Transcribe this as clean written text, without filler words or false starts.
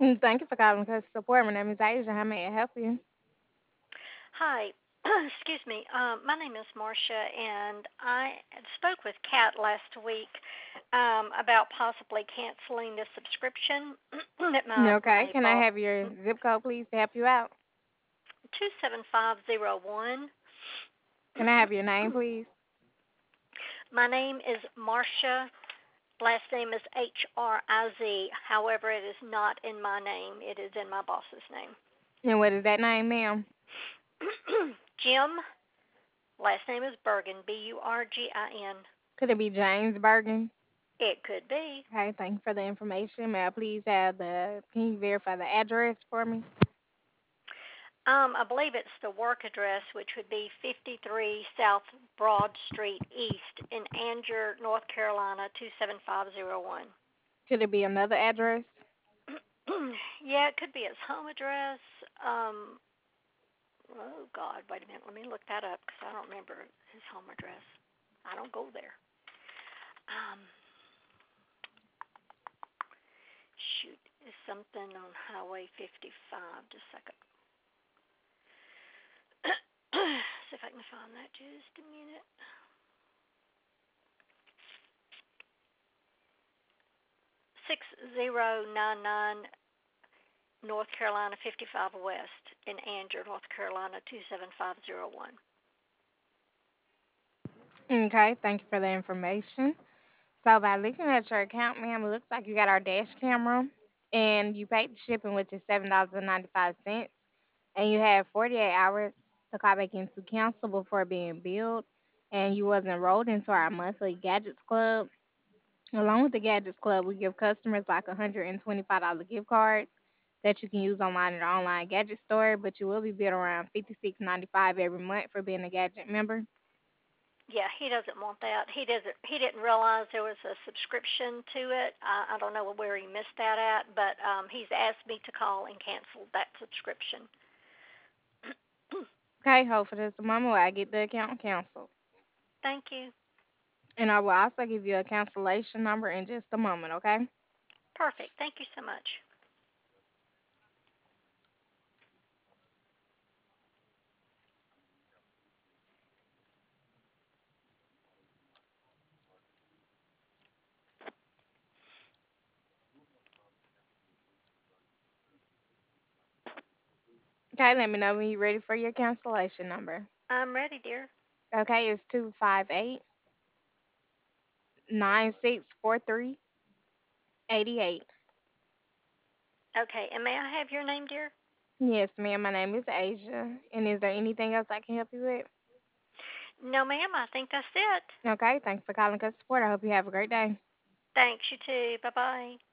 Thank you for calling Customer Support. My name is Asia. How may I help you? Hi. Excuse me. My name is Marcia, and I spoke with Kat last week about possibly canceling the subscription that Okay. my Can I boss have your zip code, please, to help you out? 27501. Can I have your name, please? My name is Marcia. Last name is Hriz. However, it is not in my name. It is in my boss's name. And what is that name, ma'am? Jim. Last name is Bergen. Burgin. Could it be James Bergen? It could be. Okay, thank you for the information. May I please have can you verify the address for me? I believe it's the work address, which would be 53 South Broad Street East in Anger, North Carolina, 27501. Could it be another address? Yeah, it could be his home address. Oh, God, wait a minute. Let me look that up because I don't remember his home address. I don't go there. Um, Shoot, is something on Highway 55. Just a second. See if I can find that just a minute. 6099 North Carolina 55 West in Anger, North Carolina 27501. Okay, thank you for the information. So by looking at your account, ma'am, it looks like you got our dash camera and you paid the shipping, which is $7.95. And you have 48 hours to call back in to cancel before being billed. And you was enrolled into our monthly Gadgets Club. Along with the Gadgets Club, we give customers like $125 gift cards that you can use online at our online gadget store, but you will be billed around $56.95 every month for being a gadget member. Yeah, he doesn't want that. He didn't realize there was a subscription to it. I don't know where he missed that at, but he's asked me to call and cancel that subscription. Okay, hold for just a moment while I get the account canceled. Thank you. And I will also give you a cancellation number in just a moment, okay? Perfect. Thank you so much. Okay, let me know when you're ready for your cancellation number. I'm ready, dear. Okay, it's 258-9643-88. Okay, and may I have your name, dear? Yes, ma'am, my name is Asia. And is there anything else I can help you with? No, ma'am. I think that's it. Okay, thanks for calling us support. I hope you have a great day. Thanks, you too. Bye bye.